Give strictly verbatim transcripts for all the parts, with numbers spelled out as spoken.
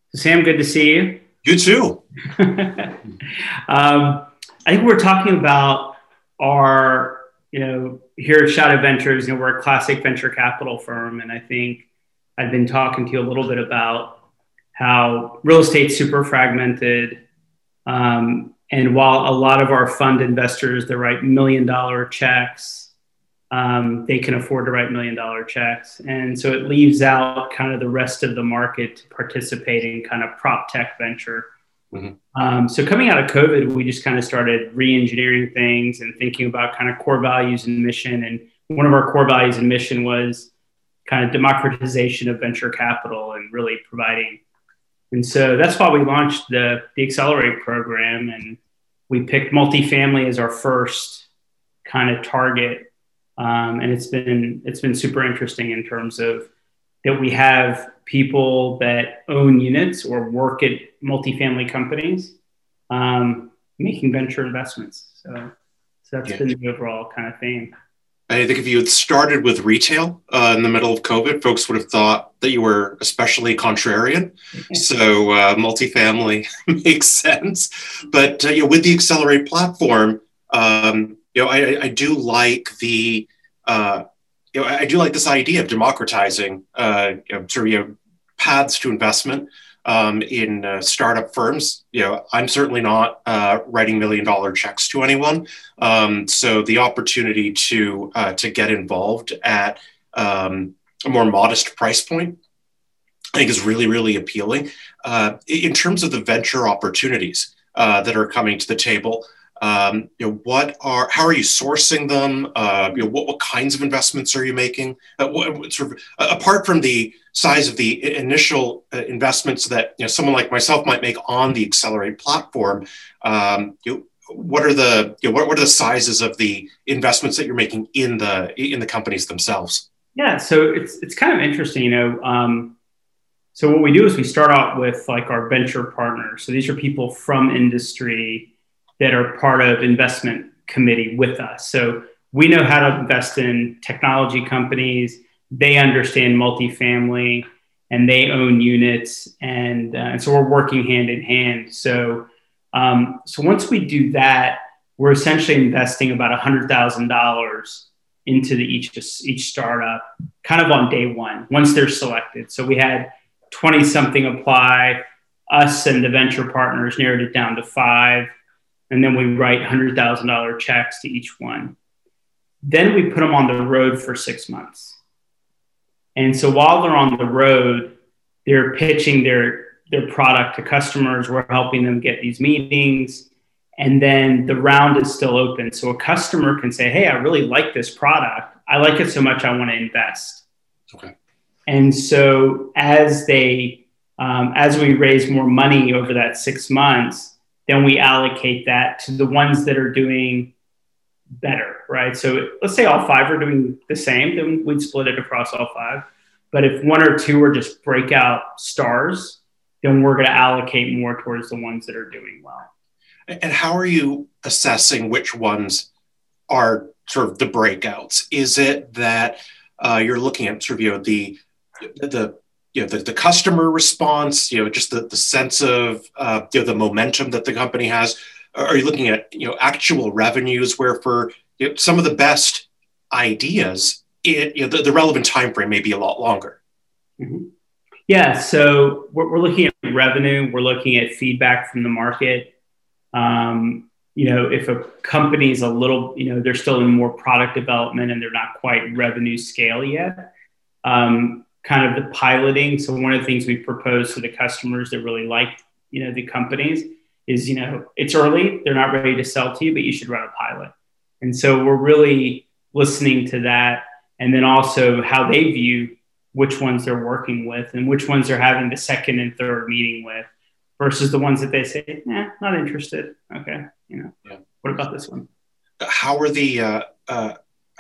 Sam, good to see you. You too. um, I think we're talking about our, you know, here at Shadow Ventures, you know, we're a classic venture capital firm. And I think I've been talking to you a little bit about how real estate's super fragmented. Um, and while a lot of our fund investors, they write million dollar checks, um, they can afford to write million dollar checks. And so it leaves out kind of the rest of the market to participate in kind of prop tech venture. Mm-hmm. Um, so coming out of COVID, we just kind of started re-engineering things and thinking about kind of core values and mission. And one of our core values and mission was kind of democratization of venture capital and really providing. And so that's why we launched the, the Accelerate program, and we picked multifamily as our first kind of target. Um, and it's been it's been super interesting in terms of that we have people that own units or work at multifamily companies um, making venture investments. So, so that's yeah. been the overall kind of theme. I think if you had started with retail uh, in the middle of COVID, folks would have thought that you were especially contrarian. So uh, multifamily makes sense. But uh, you know, with the Accelerate platform, um, you know, I, I do like the, uh, you know, I do like this idea of democratizing uh, you know, sort of you know, paths to investment um, in uh, startup firms. You know, I'm certainly not uh, writing million dollar checks to anyone. Um, so the opportunity to uh, to get involved at um, a more modest price point, I think, is really, really appealing. Uh, in terms of the venture opportunities uh, that are coming to the table, um, you know, what are, how are you sourcing them? Uh, you know, what, what kinds of investments are you making? Uh, what, what sort of, uh, apart from the size of the initial uh, investments that, you know, someone like myself might make on the Accelerate platform, um, you know, what are the, you know, what, what are the sizes of the investments that you're making in the, in the companies themselves? Yeah. So it's, it's kind of interesting, you know, um, so what we do is we start out with like our venture partners. So these are people from industry that are part of investment committee with us. So we know how to invest in technology companies. They understand multifamily and they own units. And, uh, and so we're working hand in hand. So, um, so once we do that, we're essentially investing about one hundred thousand dollars into the each, each startup kind of on day one, once they're selected. So we had twenty something apply. Us and the venture partners narrowed it down to five. And then we write one hundred thousand dollars checks to each one. Then we put them on the road for six months. And so while they're on the road, they're pitching their, their product to customers. We're helping them get these meetings. And then the round is still open. So a customer can say, hey, I really like this product. I like it so much, I want to invest. Okay. And so as they, um, as we raise more money over that six months, then we allocate that to the ones that are doing better, right? So let's say all five are doing the same, then we'd split it across all five. But if one or two are just breakout stars, then we're going to allocate more towards the ones that are doing well. And how are you assessing which ones are sort of the breakouts? Is it that uh, you're looking at sort of, you know, the, the, you know, the, the customer response, you know, just the, the sense of, uh, you know, the momentum that the company has? Are you looking at, you know, actual revenues where for you know, some of the best ideas, it, you know, the, the relevant time frame may be a lot longer? Mm-hmm. Yeah. So we're, we're looking at revenue. We're looking at feedback from the market. Um, you know, if a company is a little, you know, they're still in more product development and they're not quite revenue scale yet, um, kind of the piloting. So one of the things we propose to the customers that really like, you know, the companies is, you know, it's early, they're not ready to sell to you, but you should run a pilot. And so we're really listening to that. And then also how they view which ones they're working with and which ones they're having the second and third meeting with versus the ones that they say, eh, not interested. Okay. You know, yeah. What about this one? How are the, uh, uh,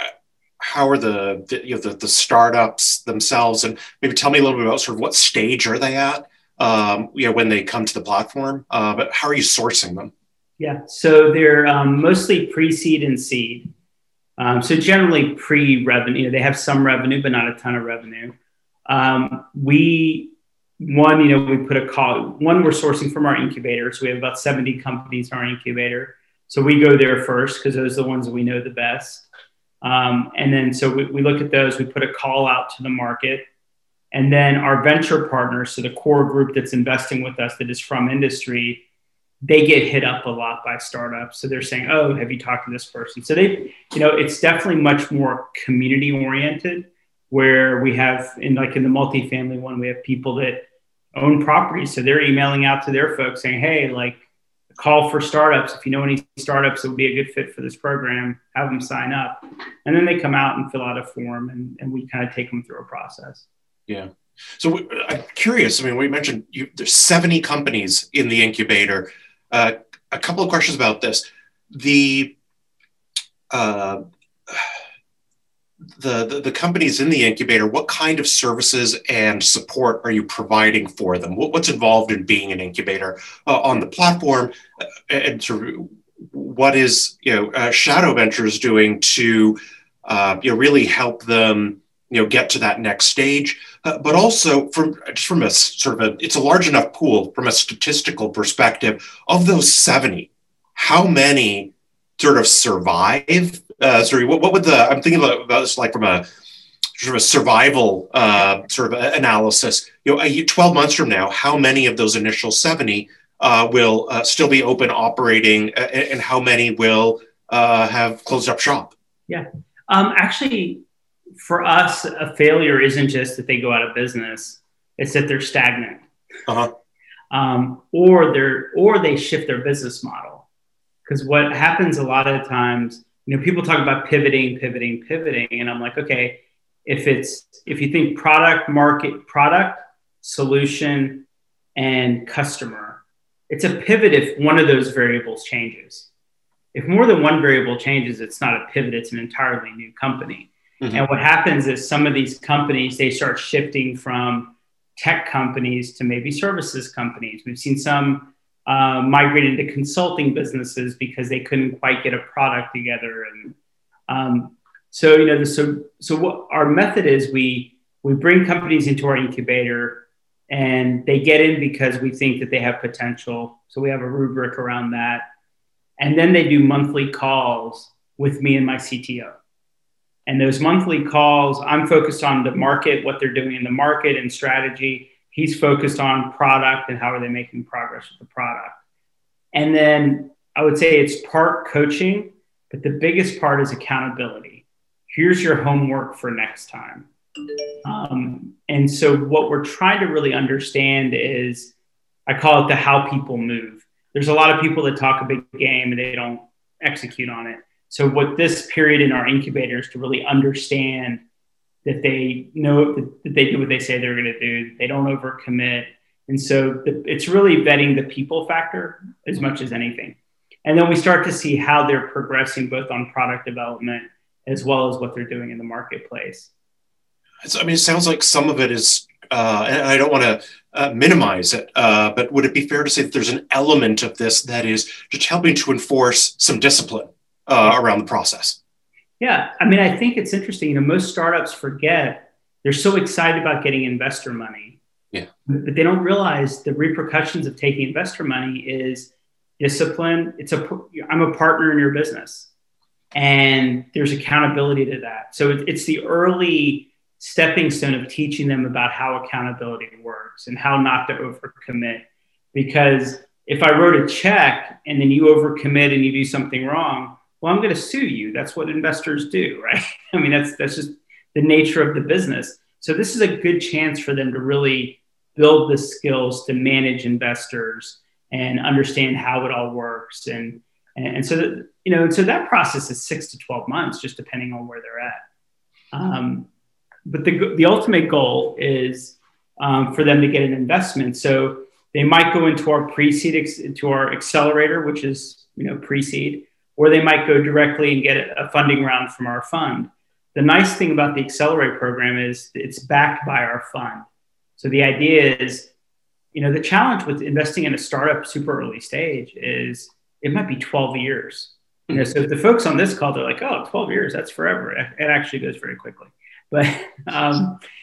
how are the, the you know the, the startups themselves, and maybe tell me a little bit about sort of what stage are they at, um, you know, when they come to the platform, uh, but how are you sourcing them? Yeah, so they're um, mostly pre-seed and seed. Um, so generally pre-revenue, they have some revenue, but not a ton of revenue. Um, we one, you know, we put a call, one, we're sourcing from our incubator. So we have about seventy companies in our incubator. So we go there first because those are the ones that we know the best. Um, and then, so we, we look at those, we put a call out to the market. And then our venture partners, so the core group that's investing with us that is from industry, they get hit up a lot by startups. So they're saying, oh, have you talked to this person? So they, you know, it's definitely much more community oriented, where we have in like in the multifamily one, we have people that own properties. So they're emailing out to their folks saying, hey, like call for startups. If you know any startups that would be a good fit for this program, have them sign up. And then they come out and fill out a form and, and we kind of take them through a process. Yeah. So I'm curious. I mean, we mentioned you, there's seventy companies in the incubator. Uh, a couple of questions about this. The, uh, the, the the companies in the incubator, what kind of services and support are you providing for them? What, what's involved in being an incubator uh, on the platform, uh, and sort of what is you know uh, Shadow Ventures doing to uh, you know really help them you know get to that next stage? Uh, but also from just from a sort of a, it's a large enough pool from a statistical perspective. Of those seventy, how many sort of survive? Uh, sorry, what, what would the, I'm thinking about, about this like from a sort of a survival uh, sort of analysis, you know, twelve months from now, how many of those initial seventy uh, will uh, still be open operating uh, and how many will uh, have closed up shop? Yeah, um, actually, for us, a failure isn't just that they go out of business; it's that they're stagnant, uh-huh. um, or they're or they shift their business model. Because what happens a lot of times, you know, people talk about pivoting, pivoting, pivoting, and I'm like, okay, if it's if you think product, market, product, solution, and customer, it's a pivot if one of those variables changes. If more than one variable changes, it's not a pivot; it's an entirely new company. Mm-hmm. And what happens is some of these companies, they start shifting from tech companies to maybe services companies. We've seen some uh, migrate into consulting businesses because they couldn't quite get a product together. And um, so, you know, the, so so what our method is, we we bring companies into our incubator, and they get in because we think that they have potential. So we have a rubric around that, and then they do monthly calls with me and my C T O. And those monthly calls, I'm focused on the market, what they're doing in the market and strategy. He's focused on product and how are they making progress with the product. And then I would say it's part coaching, but the biggest part is accountability. Here's your homework for next time. Um, and so what we're trying to really understand is, I call it the how people move. There's a lot of people that talk a big game and they don't execute on it. So what this period in our incubator is to really understand that they know that they do what they say they're going to do. They don't overcommit. And so the, it's really vetting the people factor as much as anything. And then we start to see how they're progressing both on product development as well as what they're doing in the marketplace. So, I mean, it sounds like some of it is, uh, and I don't want to uh, minimize it, uh, but would it be fair to say that there's an element of this that is just helping to enforce some discipline Uh, around the process? Yeah. I mean, I think it's interesting. You know, most startups forget they're so excited about getting investor money. Yeah. But they don't realize the repercussions of taking investor money is discipline. It's a, I'm a partner in your business, and there's accountability to that. So it, it's the early stepping stone of teaching them about how accountability works and how not to overcommit. Because if I wrote a check and then you overcommit and you do something wrong, well, I'm going to sue you. That's what investors do, right? I mean, that's that's just the nature of the business. So this is a good chance for them to really build the skills to manage investors and understand how it all works. And and, and so that, you know, so that process is six to twelve months, just depending on where they're at. Um, but the the ultimate goal is um, for them to get an investment. So they might go into our pre-seed, into our accelerator, which is, you know, pre-seed, or they might go directly and get a funding round from our fund. The nice thing about the Accelerate program is it's backed by our fund. So the idea is, you know, the challenge with investing in a startup super early stage is it might be twelve years. You know, so if the folks on this call, they're like, oh, twelve years, that's forever. It actually goes very quickly. But, um,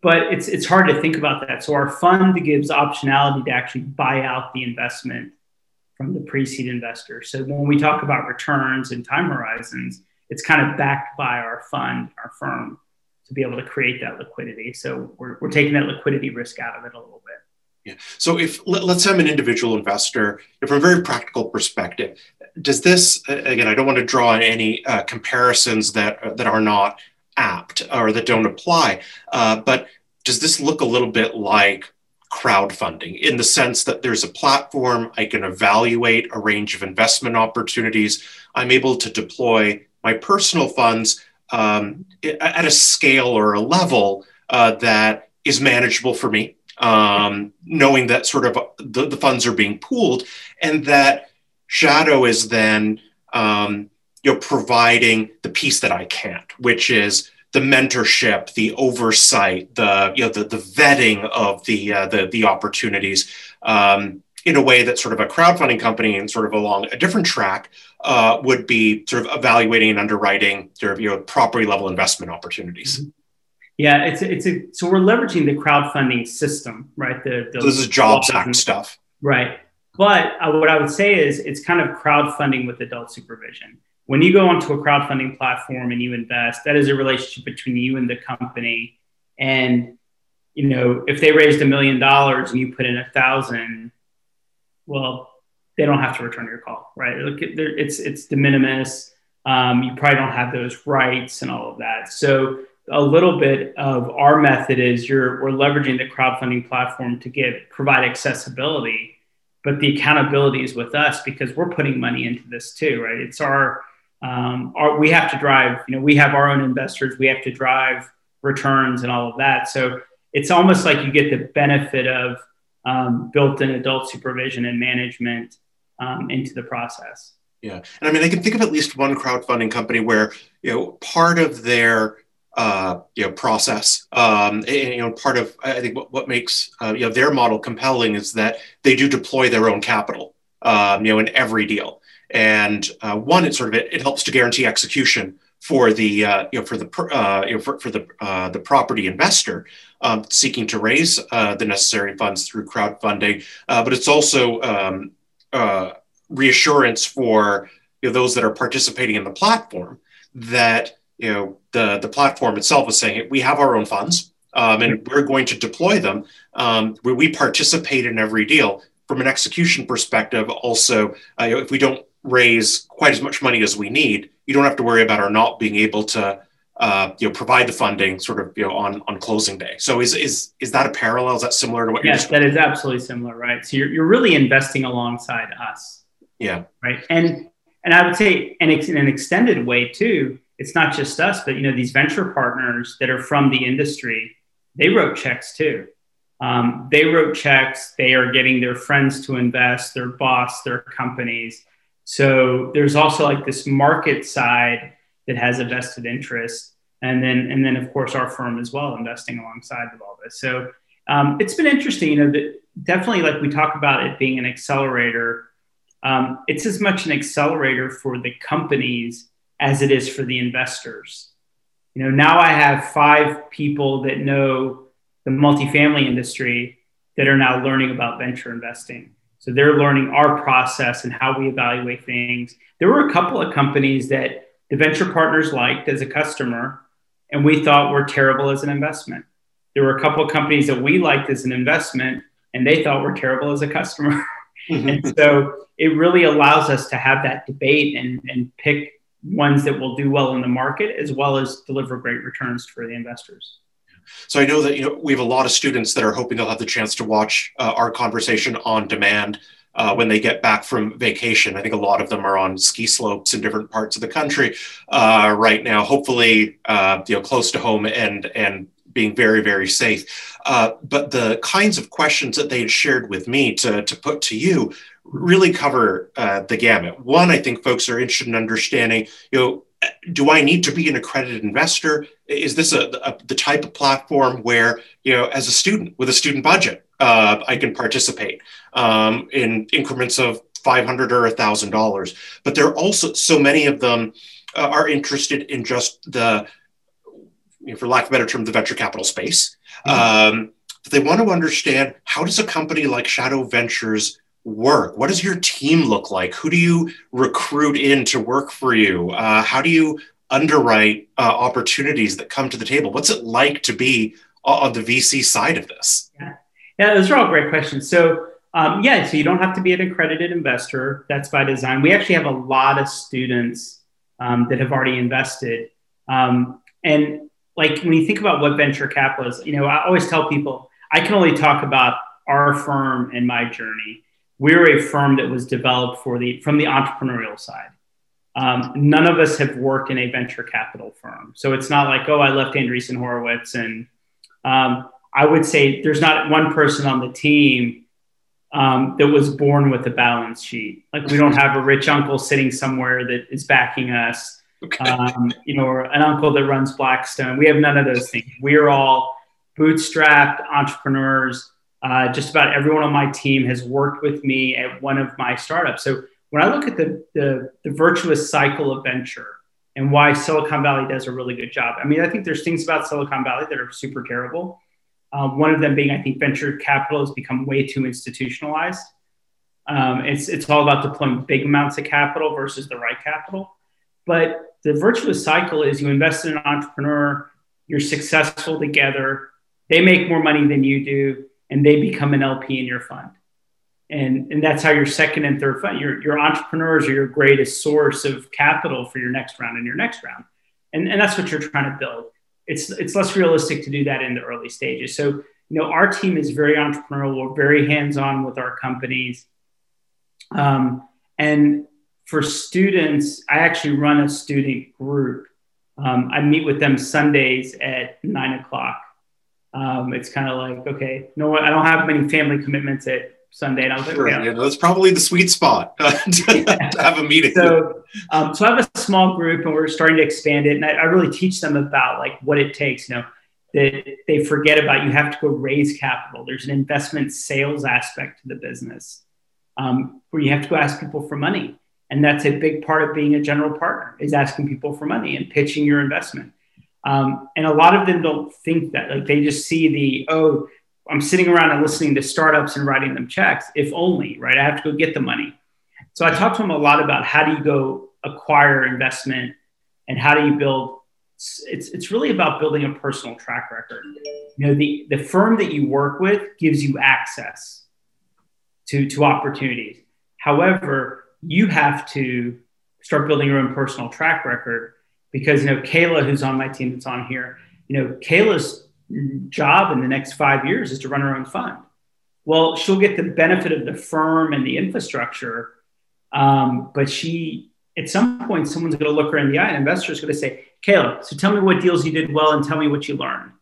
but it's it's hard to think about that. So our fund gives optionality to actually buy out the investment from the pre-seed investor. So when we talk about returns and time horizons, it's kind of backed by our fund, our firm, to be able to create that liquidity. So we're, we're taking that liquidity risk out of it a little bit. Yeah. So if let's say I'm an individual investor, from a very practical perspective, does this, again, I don't want to draw any uh, comparisons that that are not apt or that don't apply, uh, but does this look a little bit like crowdfunding in the sense that there's a platform, I can evaluate a range of investment opportunities, I'm able to deploy my personal funds um, at a scale or a level uh, that is manageable for me, um, knowing that sort of the, the funds are being pooled, and that Shadow is then um, you know, providing the piece that I can't, which is the mentorship, the oversight, the you know the, the vetting of the uh, the the opportunities um, in a way that sort of a crowdfunding company and sort of along a different track uh, would be sort of evaluating and underwriting sort of you know property level investment opportunities. Yeah, it's a, it's a so we're leveraging the crowdfunding system, right? The, the so this is Jobs Act stuff, right? But uh, what I would say is it's kind of crowdfunding with adult supervision. When you go onto a crowdfunding platform and you invest, that is a relationship between you and the company. And, you know, if they raised a million dollars and you put in a thousand, well, they don't have to return your call, right? It's, it's de minimis. Um, you probably don't have those rights and all of that. So a little bit of our method is you're, we're leveraging the crowdfunding platform to get, provide accessibility, but the accountability is with us because we're putting money into this too, right? It's our, Um, our, we have to drive, you know, we have our own investors, we have to drive returns and all of that. So it's almost like you get the benefit of um, built-in adult supervision and management um, into the process. Yeah. And I mean, I can think of at least one crowdfunding company where, you know, part of their, uh, you know, process, um, and, you know, part of, I think what, what makes, uh, you know, their model compelling is that they do deploy their own capital, um, you know, in every deal. And uh, one, it sort of it, it helps to guarantee execution for the uh, you know for the uh, you know, for, for the uh, the property investor um, seeking to raise uh, the necessary funds through crowdfunding. Uh, but it's also um, uh, reassurance for you know, those that are participating in the platform that you know the the platform itself is saying, hey, we have our own funds um, and we're going to deploy them. Um, where we participate in every deal. From an execution perspective, also, uh, you know, if we don't raise quite as much money as we need, you don't have to worry about our not being able to, uh, you know, provide the funding sort of, you know, on, on closing day. So is, is, is that a parallel? Is that similar to what you're Yes, that is absolutely similar, right? So you're, you're really investing alongside us. Yeah. Right. And, and I would say in an extended way too, it's not just us, but, you know, these venture partners that are from the industry, they wrote checks too. Um, they wrote checks, they are getting their friends to invest, their boss, their companies. So there's also like this market side that has a vested interest. And then, and then of course, our firm as well, investing alongside of all this. So um, it's been interesting, you know, that definitely like we talk about it being an accelerator. Um, it's as much an accelerator for the companies as it is for the investors. You know, now I have five people that know the multifamily industry that are now learning about venture investing. So they're learning our process and how we evaluate things. There were a couple of companies that the venture partners liked as a customer, and we thought were terrible as an investment. There were a couple of companies that we liked as an investment, and they thought were terrible as a customer. And so it really allows us to have that debate and, and pick ones that will do well in the market, as well as deliver great returns for the investors. So I know that you know we have a lot of students that are hoping they'll have the chance to watch uh, our conversation on demand uh, when they get back from vacation. I think a lot of them are on ski slopes in different parts of the country uh, right now, hopefully uh, you know close to home and and being very, very safe. Uh, but the kinds of questions that they had shared with me to, to put to you really cover uh, the gamut. One, I think folks are interested in understanding, you know, do I need to be an accredited investor? Is this a, a the type of platform where, you know, as a student with a student budget, uh, I can participate um, in increments of five hundred dollars or one thousand dollars? But there are also so many of them uh, are interested in just the you know, for lack of a better term, the venture capital space. Mm-hmm. Um, they want to understand, how does a company like Shadow Ventures work? What does your team look like? Who do you recruit in to work for you? Uh, how do you underwrite uh, opportunities that come to the table? What's it like to be on the V C side of this? Yeah, yeah, those are all great questions. So um, yeah, so you don't have to be an accredited investor. That's by design. We actually have a lot of students um, that have already invested. Um, and like when you think about what venture capital is, you know, I always tell people, I can only talk about our firm and my journey. We're a firm that was developed for the from the entrepreneurial side. Um, none of us have worked in a venture capital firm. So it's not like, oh, I left Andreessen Horowitz. And um, I would say there's not one person on the team um, that was born with a balance sheet. Like we don't have a rich uncle sitting somewhere that is backing us, okay. um, you know, or an uncle that runs Blackstone. We have none of those things. We are all bootstrapped entrepreneurs. Uh, just about everyone on my team has worked with me at one of my startups. So when I look at the, the, the virtuous cycle of venture and why Silicon Valley does a really good job, I mean, I think there's things about Silicon Valley that are super terrible. Uh, one of them being, I think venture capital has become way too institutionalized. Um, it's, it's all about deploying big amounts of capital versus the right capital. But the virtuous cycle is you invest in an entrepreneur, you're successful together, they make more money than you do, and they become an L P in your fund. And, and that's how your second and third fund, your, your entrepreneurs are your greatest source of capital for your next round and your next round. And, and that's what you're trying to build. It's, it's less realistic to do that in the early stages. So, you know, our team is very entrepreneurial. We're very hands-on with our companies. Um, and for students, I actually run a student group. Um, I meet with them Sundays at nine o'clock. Um, it's kind of like, okay, no, I don't have many family commitments at Sunday. And I was like, sure, okay, yeah, that's probably the sweet spot uh, to, yeah. to have a meeting. So, um, so I have a small group and we're starting to expand it. And I, I really teach them about like what it takes, you know, that they forget about. You have to go raise capital. There's an investment sales aspect to the business um, where you have to go ask people for money. And that's a big part of being a general partner, is asking people for money and pitching your investment. Um, and a lot of them don't think that, like they just see the, oh, I'm sitting around and listening to startups and writing them checks. If only, right? I have to go get the money. So I talk to them a lot about how do you go acquire investment and how do you build. It's, it's really about building a personal track record. You know, the, the firm that you work with gives you access to, to opportunities. However, you have to start building your own personal track record because, you know, Kayla, who's on my team that's on here, you know, Kayla's job in the next five years is to run her own fund. Well, she'll get the benefit of the firm and the infrastructure. Um, but she, at some point, someone's going to look her in the eye, and an investor is going to say, Kayla, so tell me what deals you did well and tell me what you learned.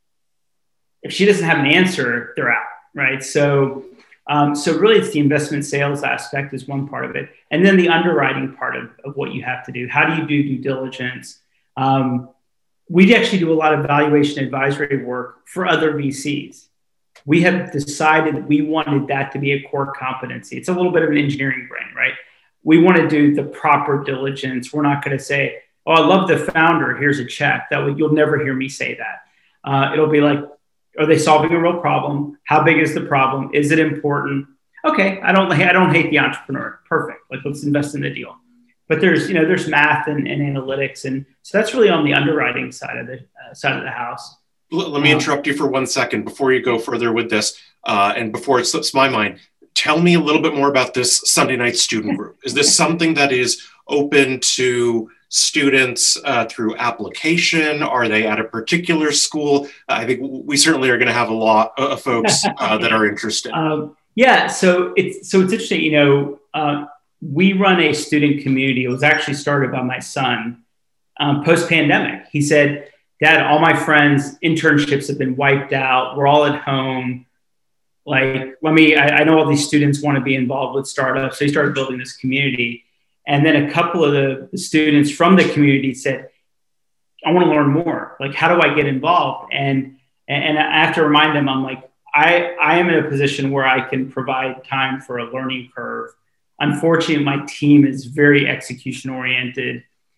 If she doesn't have an answer, they're out, right? So, um, so really it's the investment sales aspect is one part of it. And then the underwriting part of, of what you have to do. How do you do due diligence? Um, we actually do a lot of valuation advisory work for other V Cs. We have decided that we wanted that to be a core competency. It's a little bit of an engineering brain, right? We want to do the proper diligence. We're not going to say, oh, I love the founder, here's a check. That would, you'll never hear me say that. Uh, it'll be like, are they solving a real problem? How big is the problem? Is it important? Okay, I don't, I don't hate the entrepreneur. Perfect. Like, let's invest in the deal. But there's, you know, there's math and, and analytics, and so that's really on the underwriting side of the uh, side of the house. Let, let me um, interrupt you for one second before you go further with this, uh, and before it slips my mind. Tell me a little bit more about this Sunday night student group. Is this something that is open to students uh, through application? Are they at a particular school? Uh, I think we certainly are going to have a lot of folks uh, that are interested. Um, yeah, so it's so it's interesting. You know, uh, we run a student community. It was actually started by my son um, post-pandemic. He said, "Dad, all my friends' internships have been wiped out. We're all at home. Like, let me. I, I know all these students want to be involved with startups." So he started building this community. And then a couple of the, the students from the community said, I want to learn more. Like, how do I get involved? And, and I have to remind them, I'm like, I, I am in a position where I can provide time for a learning curve. Unfortunately, my team is very execution oriented.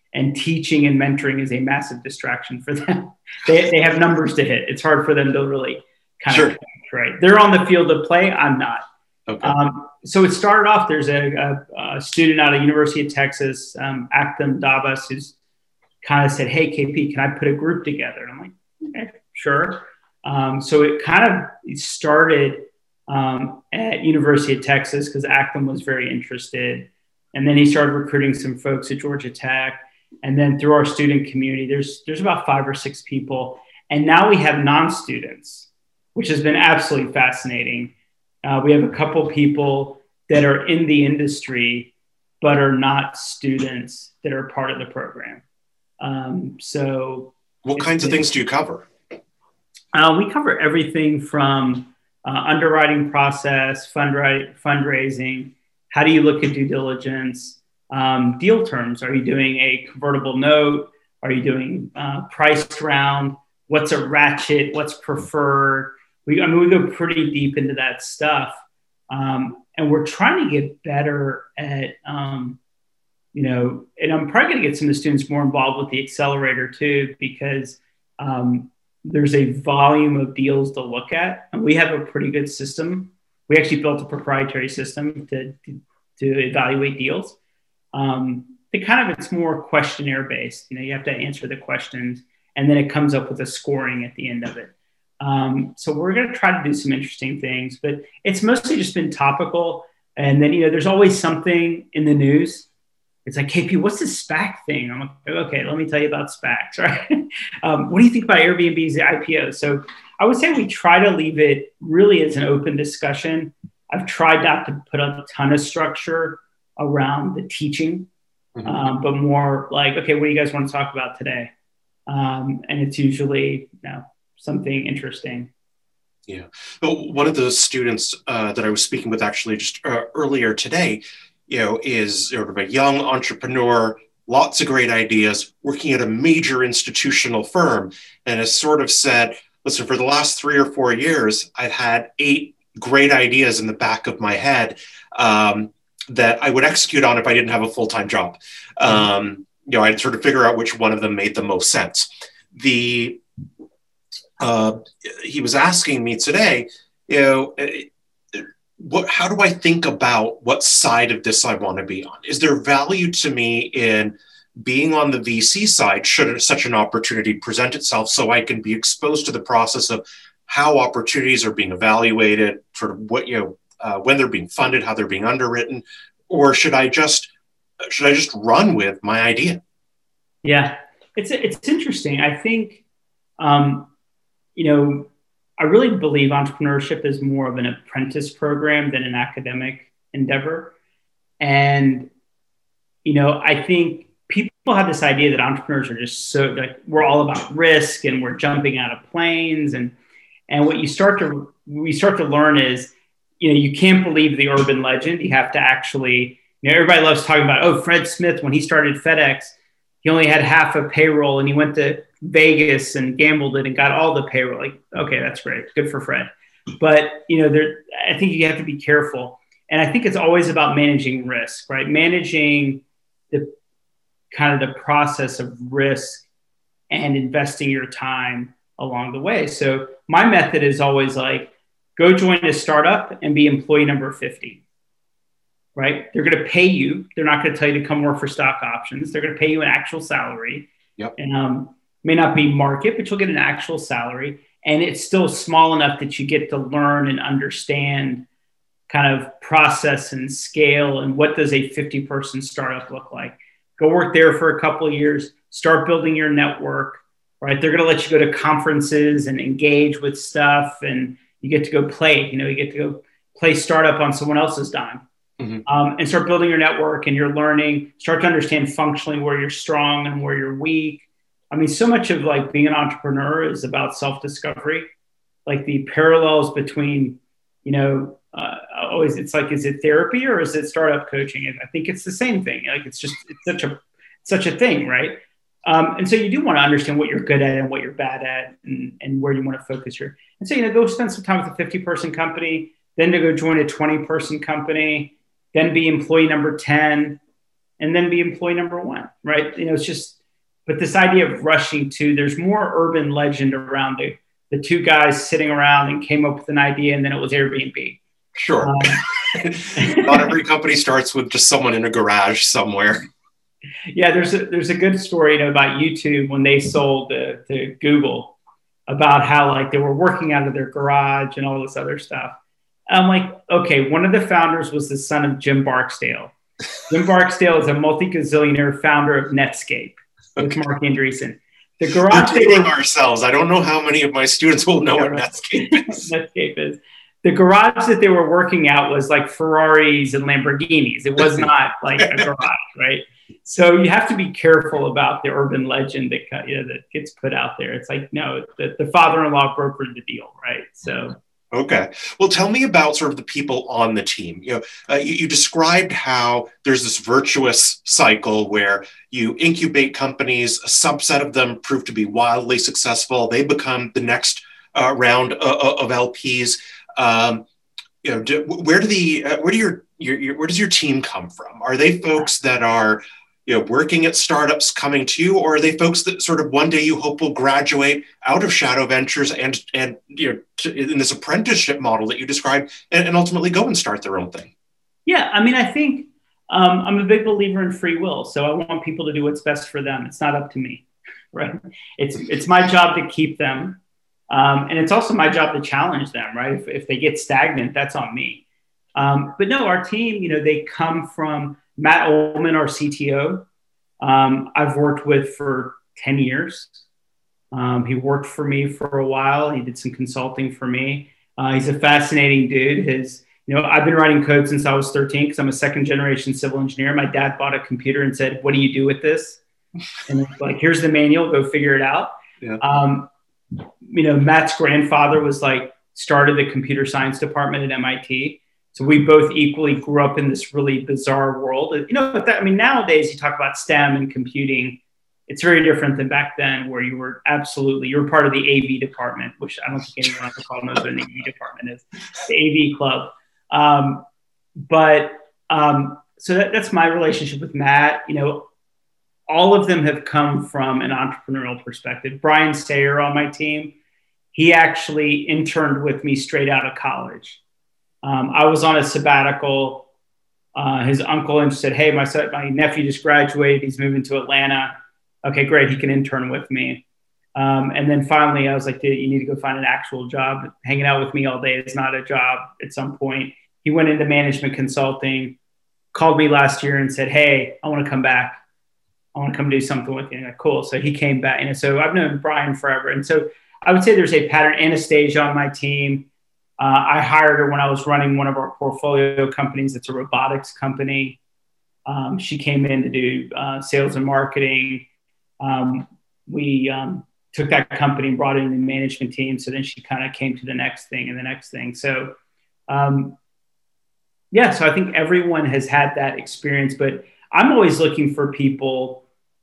and teaching and mentoring is a massive distraction for them. they, they have numbers to hit. It's hard for them to really kind sure. of connect, right? They're on the field of play. I'm not. Okay. Um, so it started off, there's a, a, a student out of University of Texas, um, Aktham Dabas, who's kind of said, hey, K P, can I put a group together? And I'm like, okay, sure. Um, so it kind of started um, at University of Texas because Aktham was very interested. And then he started recruiting some folks at Georgia Tech. And then through our student community, there's, there's about five or six people. And now we have non-students, which has been absolutely fascinating. Uh, we have a couple people that are in the industry, but are not students that are part of the program. Um, so what kinds of things do you cover? Uh, we cover everything from uh, underwriting process, fundra- fundraising. How do you look at due diligence? Um, deal terms. Are you doing a convertible note? Are you doing uh, priced round? What's a ratchet? What's preferred? We, I mean, we go pretty deep into that stuff. Um, and we're trying to get better at, um, you know, and I'm probably going to get some of the students more involved with the accelerator too, because um, there's a volume of deals to look at. And we have a pretty good system. We actually built a proprietary system to, to, to evaluate deals. Um, the kind of, it's more questionnaire based. You know, you have to answer the questions and then it comes up with a scoring at the end of it. Um, so we're going to try to do some interesting things, but it's mostly just been topical. And then, you know, there's always something in the news. It's like, K P, what's this SPAC thing? I'm like, okay, let me tell you about SPACs, right? um, what do you think about Airbnb's I P O? So I would say we try to leave it really as an open discussion. I've tried not to put a ton of structure around the teaching, mm-hmm. um, but more like, okay, what do you guys want to talk about today? Um, and it's usually, you know, something interesting. Yeah. Well, one of the students uh, that I was speaking with actually just uh, earlier today, you know, is sort of a young entrepreneur, lots of great ideas, working at a major institutional firm, and has sort of said, listen, for the last three or four years, I've had eight great ideas in the back of my head um, that I would execute on if I didn't have a full-time job. Um, you know, I'd sort of figure out which one of them made the most sense. The Uh, he was asking me today, you know, what, how do I think about what side of this I want to be on? Is there value to me in being on the V C side, should such an opportunity present itself, so I can be exposed to the process of how opportunities are being evaluated, sort of what, you know, uh, when they're being funded, how they're being underwritten, or should I just, should I just run with my idea? Yeah, it's, it's interesting. I think, um, you know, I really believe entrepreneurship is more of an apprentice program than an academic endeavor. And, you know, I think people have this idea that entrepreneurs are just so, like, we're all about risk and we're jumping out of planes. And, and what you start to, we start to learn is, you know, you can't believe the urban legend. You have to actually, you know, everybody loves talking about, oh, Fred Smith, when he started FedEx, he only had half a payroll and he went to Vegas and gambled it and got all the payroll. Like, okay, that's great. Good for Fred. But, you know, there, I think you have to be careful. And I think it's always about managing risk, right? Managing the kind of the process of risk and investing your time along the way. So my method is always like, go join a startup and be employee number fifty. Right? They're going to pay you. They're not going to tell you to come work for stock options. They're going to pay you an actual salary. Yep. And um, may not be market, but you'll get an actual salary. And it's still small enough that you get to learn and understand kind of process and scale and what does a fifty person startup look like. Go work there for a couple of years, start building your network, right? They're going to let you go to conferences and engage with stuff. And you get to go play, you know, you get to go play startup on someone else's dime. Mm-hmm. Um, and start building your network and you're learning, start to understand functionally where you're strong and where you're weak. I mean, so much of like being an entrepreneur is about self-discovery, like the parallels between, you know, uh, always, it's like, is it therapy or is it startup coaching? I think it's the same thing. Like, it's just, it's such a, such a thing. Right. Um, and so you do want to understand what you're good at and what you're bad at and, and where you want to focus your, and so, you know, go spend some time with a fifty person company, then to go join a twenty person company, then be employee number ten, and then be employee number one, right? You know, it's just, but this idea of rushing to, there's more urban legend around the, the two guys sitting around and came up with an idea and then it was Airbnb. Sure. Um, Not every company starts with just someone in a garage somewhere. Yeah, there's a, there's a good story, you know, about YouTube when they sold to, to Google, about how like they were working out of their garage and all this other stuff. I'm like, okay, one of the founders was the son of Jim Barksdale. Jim Barksdale is a multi-gazillionaire founder of Netscape with okay. Marc Andreessen. The garage we're dating ourselves. I don't know how many of my students will know yeah, what right. Netscape is. Netscape is. The garage that they were working out was like Ferraris and Lamborghinis. It was not like a garage, right? So you have to be careful about the urban legend that, you know, that gets put out there. It's like, no, the, the father-in-law brokered the deal, right? So. Okay. Well, tell me about sort of the people on the team. You know, uh, you, you described how there's this virtuous cycle where you incubate companies, a subset of them prove to be wildly successful. They become the next uh, round of, of L Ps. Um, you know, do, where do the uh, where do your, your your where does your team come from? Are they folks that are, you know, working at startups coming to you, or are they folks that sort of one day you hope will graduate out of Shadow Ventures and, and you know, to, in this apprenticeship model that you described and, and ultimately go and start their own thing? Yeah, I mean, I think um, I'm a big believer in free will. So I want people to do what's best for them. It's not up to me, right? It's, it's my job to keep them. Um, and it's also my job to challenge them, right? If, if they get stagnant, that's on me. Um, but no, our team, you know, they come from Matt Ullman, our C T O, um, I've worked with for ten years. Um, he worked for me for a while. He did some consulting for me. Uh, he's a fascinating dude. His, you know, I've been writing code since I was thirteen because I'm a second generation civil engineer. My dad bought a computer and said, "What do you do with this?" And it's like, "Here's the manual. Go figure it out." Yeah. Um, you know, Matt's grandfather was like started the computer science department at M I T. So we both equally grew up in this really bizarre world. You know, that, I mean, nowadays you talk about STEM and computing. It's very different than back then where you were absolutely, you were part of the A V department, which I don't think anyone on the call knows what an A V department is, the A V club. Um, but um, so that, that's my relationship with Matt. You know, all of them have come from an entrepreneurial perspective. Brian Sayer on my team, he actually interned with me straight out of college. Um, I was on a sabbatical. Uh, his uncle said, "Hey, my son, my nephew just graduated. He's moving to Atlanta. Okay, great. He can intern with me." Um, and then finally, I was like, "Dude, you need to go find an actual job. Hanging out with me all day is not a job." At some point, he went into management consulting, called me last year and said, "Hey, I want to come back. I want to come do something with you." And I'm like, cool. So he came back. And so I've known Brian forever. And so I would say there's a pattern. Anastasia on my team. Uh, I hired her when I was running one of our portfolio companies. It's a robotics company. Um, she came in to do uh, sales and marketing. Um, we um, took that company and brought it in the management team. So then she kind of came to the next thing and the next thing. So um, yeah, so I think everyone has had that experience, but I'm always looking for people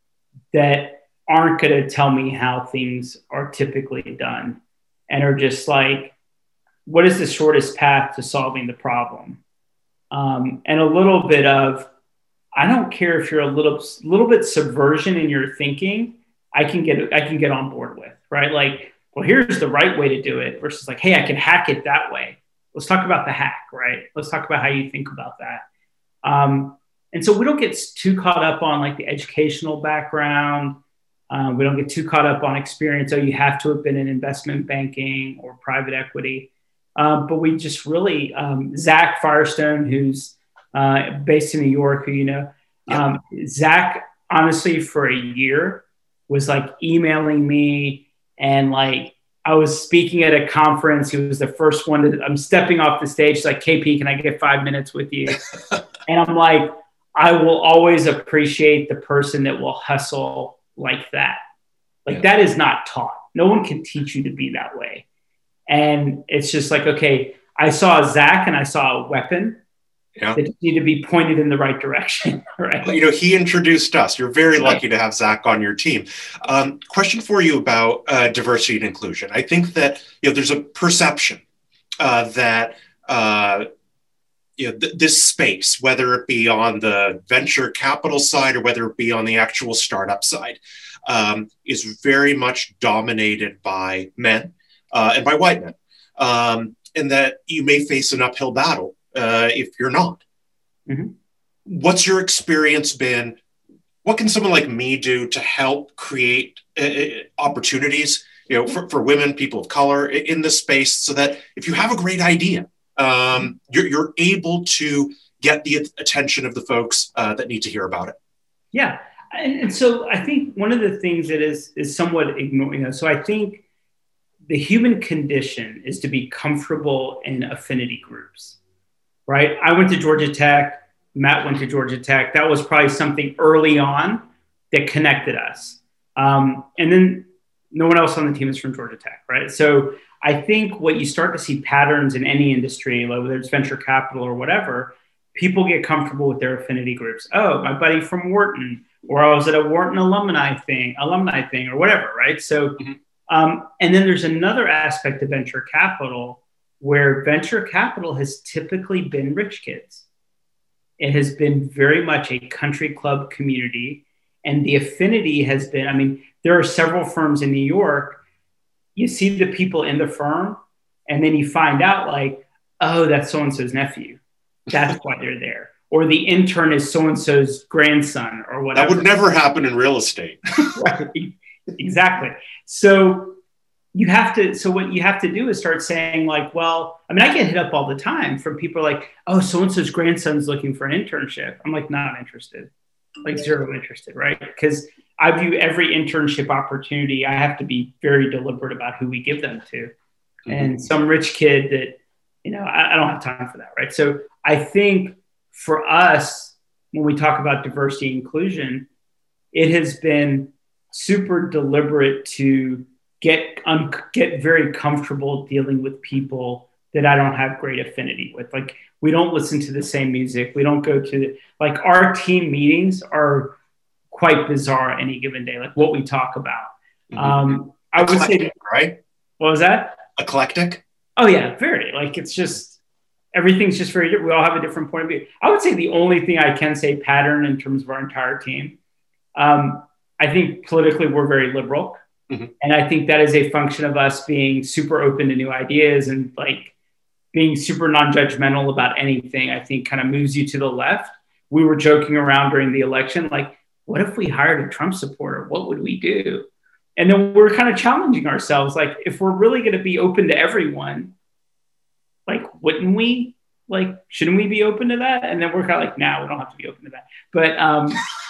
that aren't going to tell me how things are typically done and are just like, what is the shortest path to solving the problem? Um, and a little bit of, I don't care if you're a little, little bit subversion in your thinking, I can get, I can get on board with, right? Like, well, here's the right way to do it versus like, hey, I can hack it that way. Let's talk about the hack, right? Let's talk about how you think about that. Um, and so we don't get too caught up on like the educational background. Um, we don't get too caught up on experience. Oh, you have to have been in investment banking or private equity. Um, but we just really, um, Zach Firestone, who's uh, based in New York, who, you know, um, Zach, honestly, for a year was like emailing me and like, I was speaking at a conference. He was the first one to, I'm stepping off the stage. He's like, "K P, can I get five minutes with you?" And I'm like, I will always appreciate the person that will hustle like that. Like yeah. That is not taught. No one can teach you to be that way. And it's just like, okay, I saw Zach and I saw a weapon yeah. that need to be pointed in the right direction. Right? You know, he introduced us. You're very lucky to have Zach on your team. Um, question for you about uh, diversity and inclusion. I think that, you know, there's a perception uh, that uh, you know, th- this space, whether it be on the venture capital side or whether it be on the actual startup side, um, is very much dominated by men uh, and by white men. Um, and that you may face an uphill battle uh, if you're not. Mm-hmm. What's your experience been? What can someone like me do to help create uh, opportunities, you know, for, for women, people of color in this space, so that if you have a great idea, um, you're, you're able to get the attention of the folks uh, that need to hear about it? Yeah. And, and so I think one of the things that is, is somewhat ignored, you know, so I think the human condition is to be comfortable in affinity groups, right? I went to Georgia Tech. Matt went to Georgia Tech. That was probably something early on that connected us. Um, and then no one else on the team is from Georgia Tech, right? So I think what you start to see patterns in any industry, like whether it's venture capital or whatever, people get comfortable with their affinity groups. Oh, my buddy from Wharton, or I was at a Wharton alumni thing, alumni thing, or whatever, right? So, mm-hmm. um, and then there's another aspect of venture capital where venture capital has typically been rich kids. It has been very much a country club community. And the affinity has been, I mean, there are several firms in New York. You see the people in the firm, and then you find out like, oh, that's so-and-so's nephew. That's why they're there. Or the intern is so-and-so's grandson or whatever. That would never happen in real estate. Right. Exactly. So you have to, so what you have to do is start saying like, well, I mean, I get hit up all the time from people like, oh, so-and-so's grandson's looking for an internship. I'm like, not interested, like zero interested, right? Because I view every internship opportunity, I have to be very deliberate about who we give them to. Mm-hmm. And some rich kid that, you know, I, I don't have time for that, right? So I think for us, when we talk about diversity and inclusion, it has been super deliberate to get un- get very comfortable dealing with people that I don't have great affinity with. Like, we don't listen to the same music. We don't go to, the, like, our team meetings are quite bizarre any given day, like what we talk about. Mm-hmm. Um, I Eclectic, would say, right? What was that? Eclectic? Oh, yeah, very. Like, it's just, everything's just very different. We all have a different point of view. I would say the only thing I can say pattern in terms of our entire team, um, I think politically we're very liberal. Mm-hmm. And I think that is a function of us being super open to new ideas and like being super non-judgmental about anything. I think kind of moves you to the left. We were joking around during the election, like, what if we hired a Trump supporter? What would we do? And then we're kind of challenging ourselves. Like, if we're really going to be open to everyone, like, wouldn't we? Like, shouldn't we be open to that? And then we're kind of like, nah, we don't have to be open to that. But um,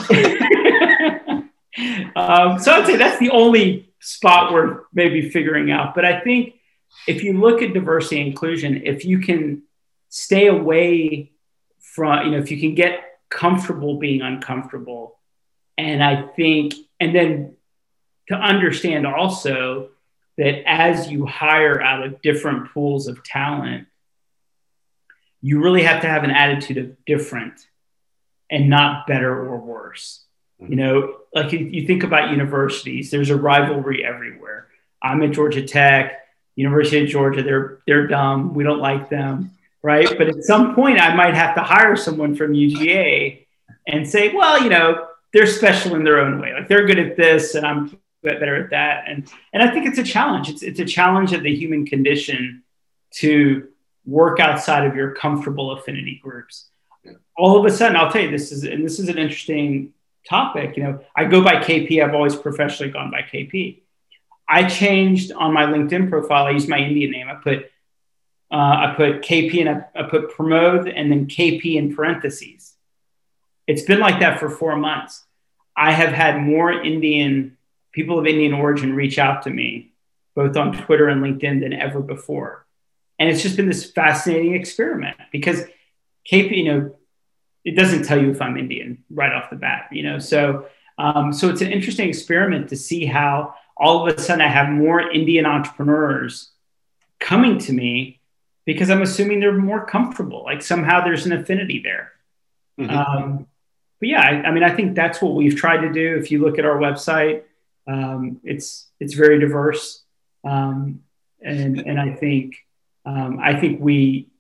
um, so I'd say that's the only spot we're maybe figuring out. But I think if you look at diversity and inclusion, if you can stay away from, you know, if you can get comfortable being uncomfortable, and I think, and then to understand also that as you hire out of different pools of talent, you really have to have an attitude of different and not better or worse. Mm-hmm. You know, like you, you think about universities, there's a rivalry everywhere. I'm at Georgia Tech, University of Georgia, they're, they're dumb. We don't like them, right? But at some point I might have to hire someone from U G A and say, well, you know, they're special in their own way. Like, they're good at this and I'm better at that. And, and I think it's a challenge. It's, it's a challenge of the human condition to work outside of your comfortable affinity groups. All of a sudden, I'll tell you, this is, and this is an interesting topic. You know, I go by K P. I've always professionally gone by K P. I changed on my LinkedIn profile. I used my Indian name. I put, uh, I put K P and I, I put Pramod and then K P in parentheses. It's been like that for four months. I have had more Indian people of Indian origin reach out to me, both on Twitter and LinkedIn, than ever before. And it's just been this fascinating experiment because K P, you know, it doesn't tell you if I'm Indian right off the bat, you know? So, um, so it's an interesting experiment to see how all of a sudden I have more Indian entrepreneurs coming to me because I'm assuming they're more comfortable. Like, somehow there's an affinity there. Mm-hmm. Um, but yeah, I, I mean, I think that's what we've tried to do. If you look at our website, um, it's, it's very diverse. Um, and, and I think, um, I think we,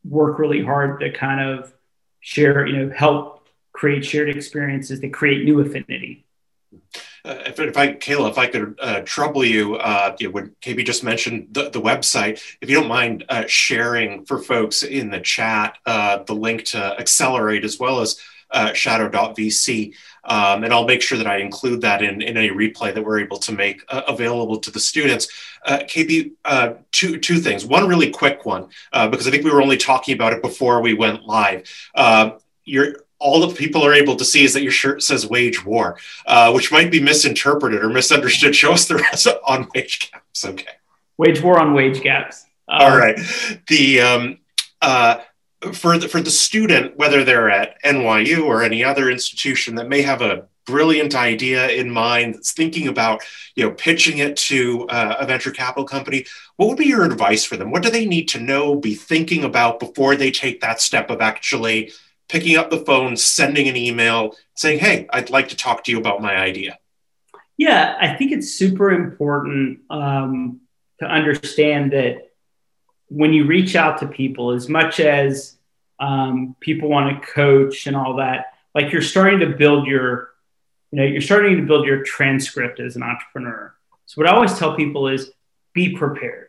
work really hard to kind of share, you know, help create shared experiences that create new affinity. Uh, if, if I, Kayla, if I could uh, trouble you, uh, you know, when K B just mentioned the, the website, if you don't mind uh, sharing for folks in the chat uh, the link to Accelerate as well as uh, shadow dot V C, um, and I'll make sure that I include that in, in any replay that we're able to make uh, available to the students. Uh, K B, uh, two, two things. One really quick one, uh, because I think we were only talking about it before we went live. Uh, you're all the people are able to see is that your shirt says wage war, uh, which might be misinterpreted or misunderstood. Show us the rest on wage gaps. Okay. Wage war on wage gaps. Um, all right. The um, uh, for the for the student, whether they're at N Y U or any other institution that may have a brilliant idea in mind, that's thinking about, you know, pitching it to uh, a venture capital company, what would be your advice for them? What do they need to know, be thinking about before they take that step of actually picking up the phone, sending an email, saying, hey, I'd like to talk to you about my idea? Yeah, I think it's super important um, to understand that when you reach out to people, as much as um, people want to coach and all that, like you're starting to build your, you know, you're starting to build your transcript as an entrepreneur. So what I always tell people is be prepared.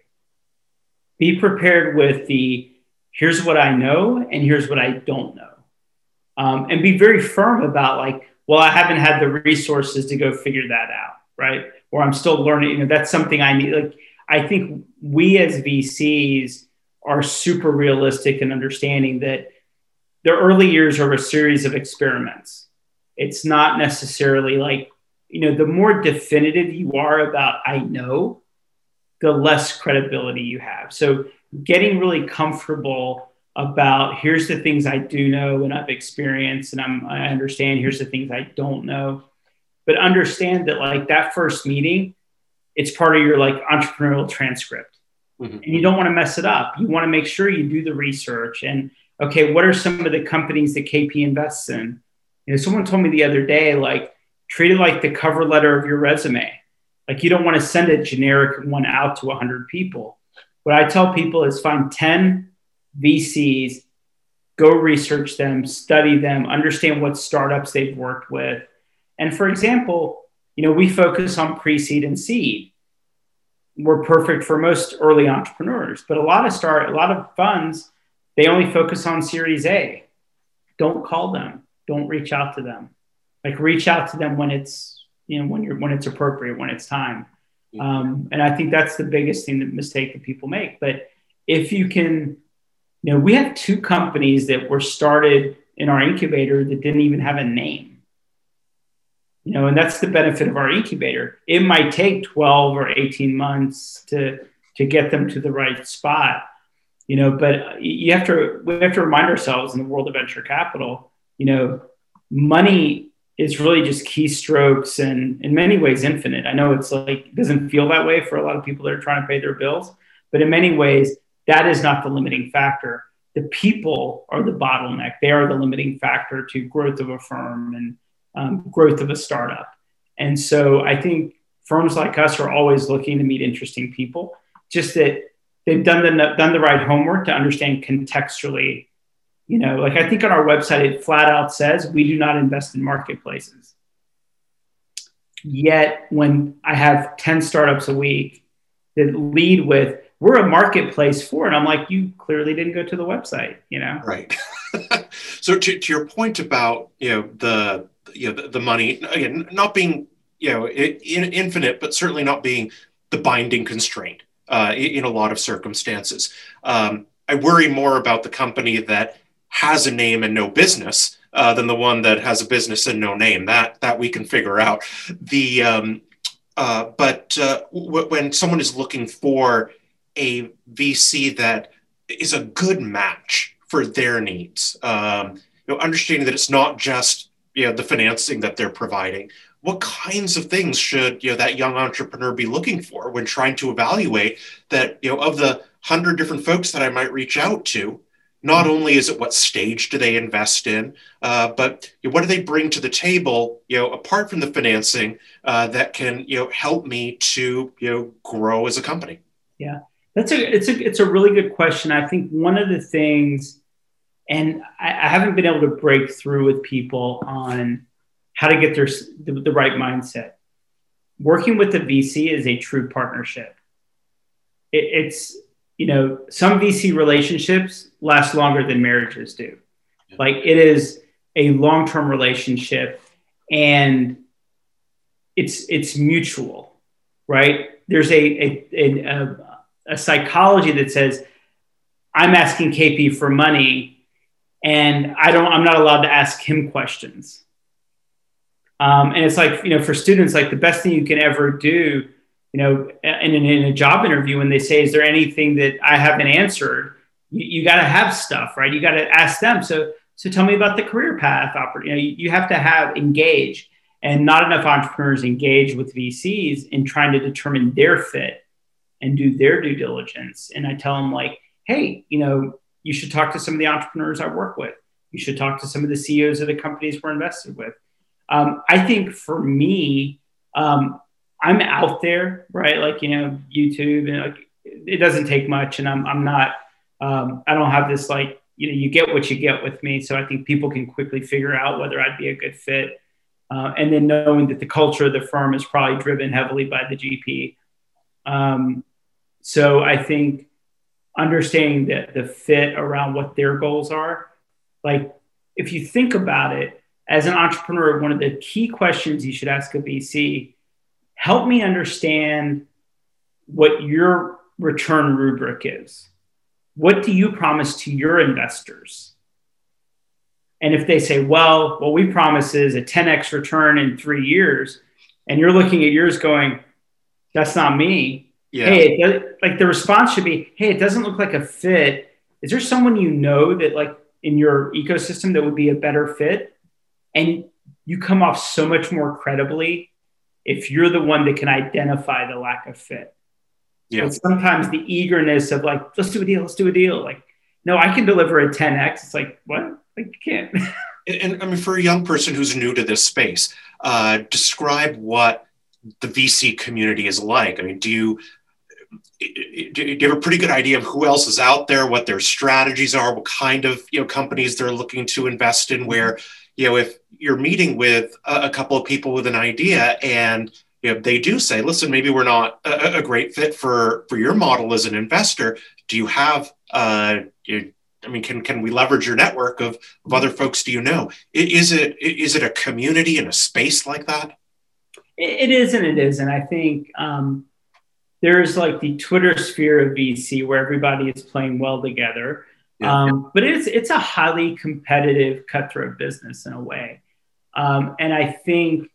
Be prepared with the, here's what I know and here's what I don't know. Um, and be very firm about like, well, I haven't had the resources to go figure that out, right? Or I'm still learning, you know, that's something I need. Like, I think we as V Cs are super realistic in understanding that the early years are a series of experiments. It's not necessarily like, you know, the more definitive you are about, I know, the less credibility you have. So getting really comfortable about here's the things I do know and I've experienced and I'm, I understand, here's the things I don't know, but understand that like that first meeting, it's part of your like entrepreneurial transcript. Mm-hmm. And you don't want to mess it up. You want to make sure you do the research and, okay, what are some of the companies that K P invests in? You know, someone told me the other day, like treat it like the cover letter of your resume. Like you don't want to send a generic one out to one hundred people. What I tell people is find ten V Cs, go research them, study them, understand what startups they've worked with. And for example, you know, we focus on pre-seed and seed. We're perfect for most early entrepreneurs, but a lot of start, a lot of funds, they only focus on Series A. Don't call them. Don't reach out to them. Like reach out to them when it's, you know, when you're, when it's appropriate, when it's time. Um, and I think that's the biggest thing, that mistake that people make. But if you can, you know, we have two companies that were started in our incubator that didn't even have a name. You know, and that's the benefit of our incubator. It might take twelve or eighteen months to, to get them to the right spot, you know, but you have to, we have to remind ourselves in the world of venture capital, you know, money is really just keystrokes and in many ways infinite. I know it's like, it doesn't feel that way for a lot of people that are trying to pay their bills, but in many ways, that is not the limiting factor. The people are the bottleneck. They are the limiting factor to growth of a firm and um, growth of a startup. And so I think firms like us are always looking to meet interesting people, just that they've done the, done the right homework to understand contextually. You know, like I think on our website, it flat out says we do not invest in marketplaces. Yet when I have ten startups a week that lead with, we're a marketplace for it. I'm like, you clearly didn't go to the website, you know? Right. So to, to your point about, you know, the, you know, the, the money, again, not being, you know, it, in, infinite, but certainly not being the binding constraint uh, in, in a lot of circumstances. Um, I worry more about the company that has a name and no business uh, than the one that has a business and no name. That, that we can figure out. The, um, uh, but uh, w- when someone is looking for a V C that is a good match for their needs, um, you know, understanding that it's not just, you know, the financing that they're providing. What kinds of things should, you know, that young entrepreneur be looking for when trying to evaluate that, you know, of the hundred different folks that I might reach out to? Not only is it what stage do they invest in, uh, but you know, what do they bring to the table, you know, apart from the financing uh, that can, you know, help me to, you know, grow as a company? Yeah. That's a it's a it's a really good question. I think one of the things, and I, I haven't been able to break through with people on how to get their the, the right mindset. Working with a V C is a true partnership. It, it's you know some V C relationships last longer than marriages do. Like it is a long-term relationship, and it's it's mutual, right? There's a a, a, a a psychology that says I'm asking K P for money and I don't, I'm not allowed to ask him questions. Um, and it's like, you know, for students, like the best thing you can ever do, you know, in, in, in a job interview, when they say, is there anything that I haven't answered? You, you got to have stuff, right? You got to ask them. So, so tell me about the career path opportunity. You know, you, you have to have engage, and not enough entrepreneurs engage with V Cs in trying to determine their fit and do their due diligence. And I tell them like, hey, you know, you should talk to some of the entrepreneurs I work with. You should talk to some of the C E Os of the companies we're invested with. Um, I think for me, um, I'm out there, right? Like, you know, YouTube, and like, it doesn't take much. And I'm, I'm not, um, I don't have this like, you know, you get what you get with me. So I think people can quickly figure out whether I'd be a good fit. Uh, and then knowing that the culture of the firm is probably driven heavily by the G P. Um, so I think understanding that the fit around what their goals are, like if you think about it as an entrepreneur, one of the key questions you should ask a V C, help me understand what your return rubric is. What do you promise to your investors? And if they say, well, what we promise is a ten X return in three years, and you're looking at yours going, that's not me. Yeah. Hey, it does, like the response should be, hey, it doesn't look like a fit. Is there someone you know that like in your ecosystem that would be a better fit? And you come off so much more credibly if you're the one that can identify the lack of fit. Yeah. But sometimes the eagerness of like, let's do a deal, let's do a deal. Like, no, I can deliver a ten X. It's like, what? Like, you can't. and, and I mean, for a young person who's new to this space, uh, describe what the V C community is like. I mean, do you, do you have a pretty good idea of who else is out there, what their strategies are, what kind of, you know, companies they're looking to invest in, where, you know, if you're meeting with a, a couple of people with an idea and, you know, they do say, listen, maybe we're not a, a great fit for, for your model as an investor. Do you have, uh, you, I mean, can, can we leverage your network of, of other folks do you know? Is it, is it a community in a space like that? It is and it isn't. I think, um, there's like the Twitter sphere of V C where everybody is playing well together. Yeah. Um, but it's it's a highly competitive, cutthroat business in a way. Um, and I think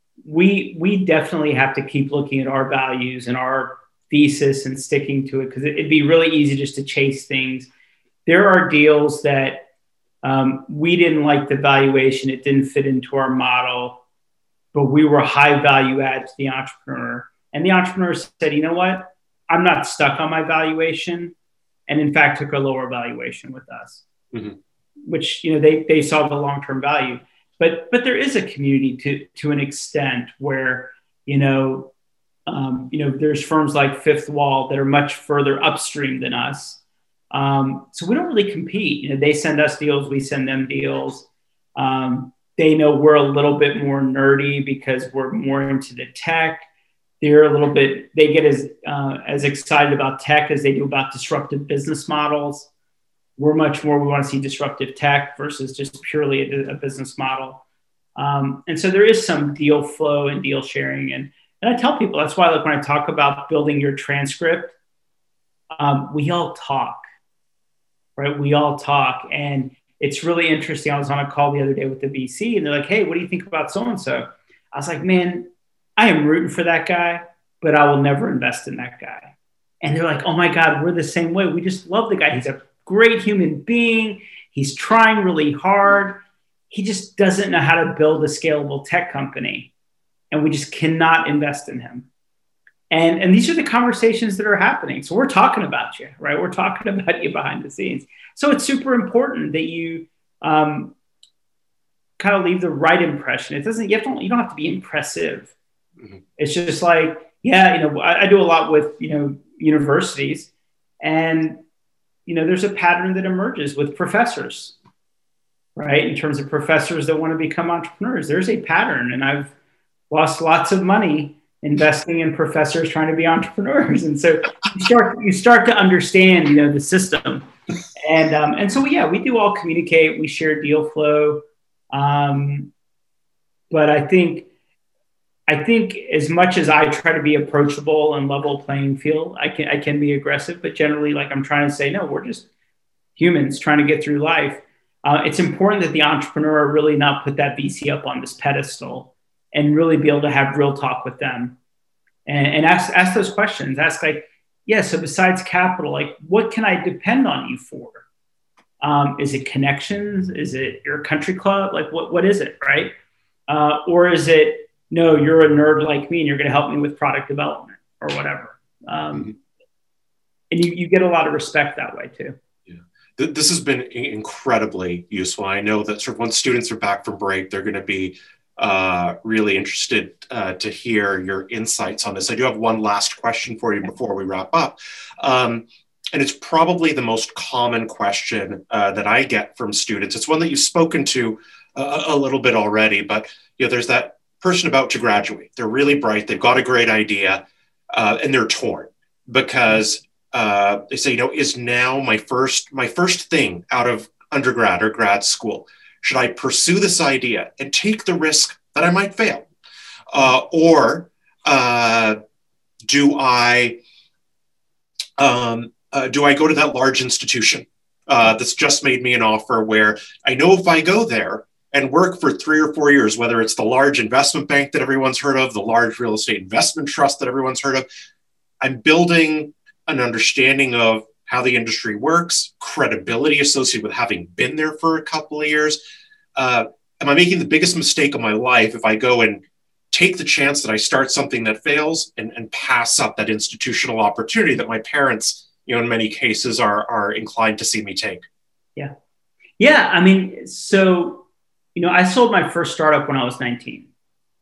we we definitely have to keep looking at our values and our thesis and sticking to it, because it'd be really easy just to chase things. There are deals that um, we didn't like the valuation. It didn't fit into our model, but we were high value add to the entrepreneur. And the entrepreneur said, you know what? I'm not stuck on my valuation. And in fact, took a lower valuation with us, mm-hmm. which, you know, they, they saw the long-term value. But, but there is a community to, to an extent where, you know, um, you know, there's firms like Fifth Wall that are much further upstream than us. Um, so we don't really compete. You know, they send us deals, we send them deals. Um, they know we're a little bit more nerdy because we're more into the tech. They're a little bit, they get as uh, as excited about tech as they do about disruptive business models. We're much more, we want to see disruptive tech versus just purely a, a business model. Um, and so there is some deal flow and deal sharing. And, and I tell people, that's why like when I talk about building your transcript, um, we all talk, right? We all talk. And it's really interesting. I was on a call the other day with the V C and they're like, hey, what do you think about so-and-so? I was like, man, I am rooting for that guy, but I will never invest in that guy. And they're like, oh my God, we're the same way. We just love the guy. He's a great human being. He's trying really hard. He just doesn't know how to build a scalable tech company. And we just cannot invest in him. And, and these are the conversations that are happening. So we're talking about you, right? We're talking about you behind the scenes. So it's super important that you um, kind of leave the right impression. It doesn't, you, have to, you don't have to be impressive. Mm-hmm. It's just like, yeah, you know, I, I do a lot with, you know, universities, And, you know, there's a pattern that emerges with professors, right? In terms of professors that want to become entrepreneurs, there's a pattern. And I've lost lots of money investing in professors trying to be entrepreneurs. And so you start, you start to understand, you know, the system. And, um, and so, yeah, we do all communicate, we share deal flow. Um, but I think, I think as much as I try to be approachable and level playing field, I can, I can be aggressive, but generally, like, I'm trying to say, no, we're just humans trying to get through life. Uh, it's important that the entrepreneur really not put that V C up on this pedestal and really be able to have real talk with them and, and ask, ask those questions. Ask, like, yeah, so besides capital, like, what can I depend on you for? Um, is it connections? Is it your country club? Like, what, what is it, right? Uh, or is it, no, you're a nerd like me and you're going to help me with product development or whatever. Um, mm-hmm. And you, you get a lot of respect that way too. Yeah. Th- this has been incredibly useful. I know that sort of once students are back from break, they're going to be uh, really interested uh, to hear your insights on this. I do have one last question for you before we wrap up. Um, and it's probably the most common question uh, that I get from students. It's one that you've spoken to a, a little bit already, but you know, there's that person about to graduate. They're really bright. They've got a great idea, uh, and they're torn because uh, they say, you know, is now my first my first thing out of undergrad or grad school? Should I pursue this idea and take the risk that I might fail, uh, or uh, do I um, uh, do I go to that large institution uh, that's just made me an offer where I know if I go there and work for three or four years, whether it's the large investment bank that everyone's heard of, the large real estate investment trust that everyone's heard of, I'm building an understanding of how the industry works, credibility associated with having been there for a couple of years. Uh, am I making the biggest mistake of my life if I go and take the chance that I start something that fails and, and pass up that institutional opportunity that my parents, you know, in many cases are, are inclined to see me take? Yeah. Yeah. I mean, so, you know, I sold my first startup when I was nineteen.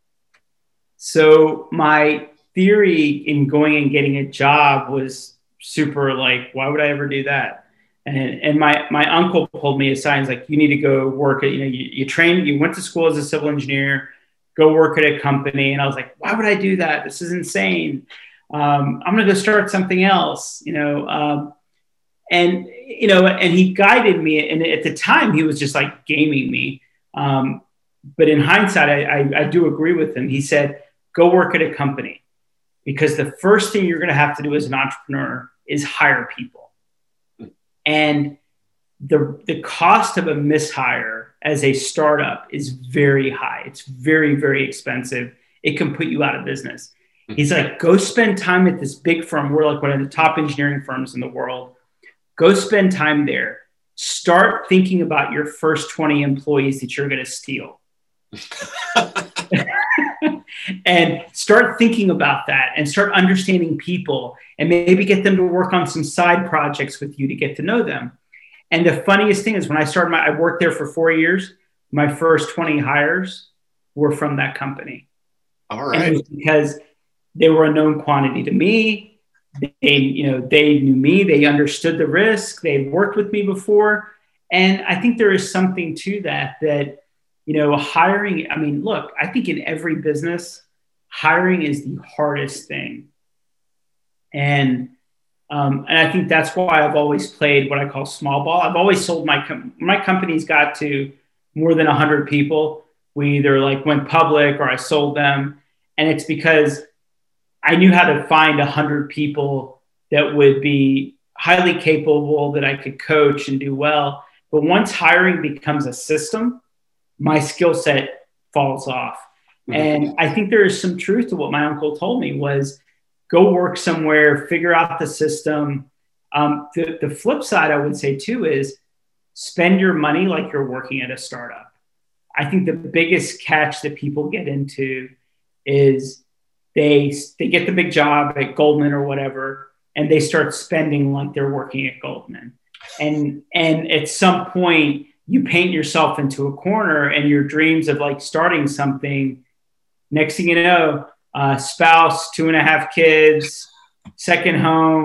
So my theory in going and getting a job was super like, why would I ever do that? And and my my uncle pulled me aside and was like, you need to go work at, you know, you, you trained, you went to school as a civil engineer, go work at a company. And I was like, why would I do that? This is insane. Um, I'm going to go start something else, you know? Um, and, you know, and he guided me. And at the time he was just like gaming me. Um, but in hindsight, I, I, I do agree with him. He said, go work at a company, because the first thing you're going to have to do as an entrepreneur is hire people. And the, the cost of a mishire as a startup is very high. It's very, very expensive. It can put you out of business. He's like, go spend time at this big firm. We're like one of the top engineering firms in the world. Go spend time there. Start thinking about your first twenty employees that you're going to steal. And start thinking about that and start understanding people and maybe get them to work on some side projects with you to get to know them. And the funniest thing is when I started my, I worked there for four years, my first twenty hires were from that company. All right. And it was because they were a known quantity to me. They, you know, they knew me, they understood the risk, they'd worked with me before. And I think there is something to that, that, you know, hiring, I mean, look, I think in every business, hiring is the hardest thing. And, um, and I think that's why I've always played what I call small ball. I've always sold my, com- my company's got to more than a hundred people. We either like went public or I sold them. And it's because I knew how to find a hundred people that would be highly capable, that I could coach and do well. But once hiring becomes a system, my skill set falls off. Mm-hmm. And I think there is some truth to what my uncle told me was go work somewhere, figure out the system. Um, the, the flip side I would say too is spend your money like you're working at a startup. I think the biggest catch that people get into is they, they get the big job at Goldman or whatever, and they start spending like they're working at Goldman. And, and at some point you paint yourself into a corner, and your dreams of like starting something, next thing you know, uh, spouse, two and a half kids, second home,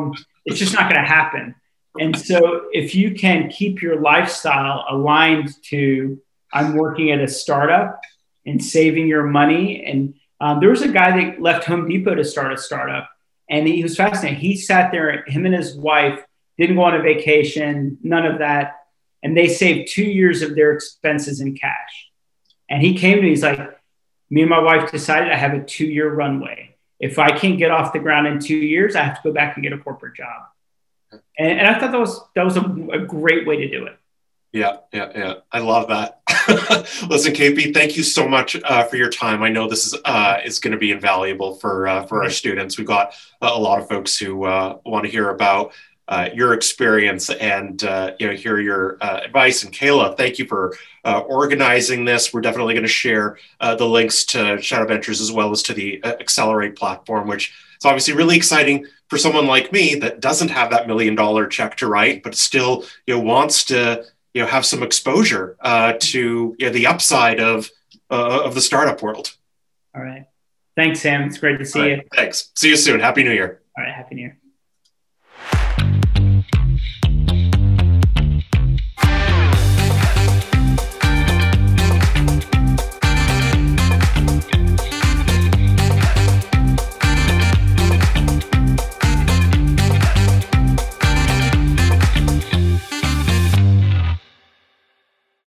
it's just not going to happen. And so if you can keep your lifestyle aligned to, I'm working at a startup and saving your money. And um, there was a guy that left Home Depot to start a startup, and he was fascinating. He sat there, him and his wife didn't go on a vacation, none of that. And they saved two years of their expenses in cash. And he came to me, he's like, me and my wife decided I have a two year runway. If I can't get off the ground in two years, I have to go back and get a corporate job. And, and I thought that was, that was a, a great way to do it. Yeah, yeah, yeah. I love that. Listen, K P, thank you so much uh, for your time. I know this is uh, is going to be invaluable for uh, for our students. We've got a lot of folks who uh, want to hear about uh, your experience and uh, you know hear your uh, advice. And Kayla, thank you for uh, organizing this. We're definitely going to share uh, the links to Shadow Ventures as well as to the uh, Accelerate platform, which is obviously really exciting for someone like me that doesn't have that million dollar check to write, but still you know wants to you know, have some exposure uh, to you know, the upside of uh, of the startup world. All right. Thanks, Sam. It's great to see right. you. Thanks. See you soon. Happy New Year. All right. Happy New Year.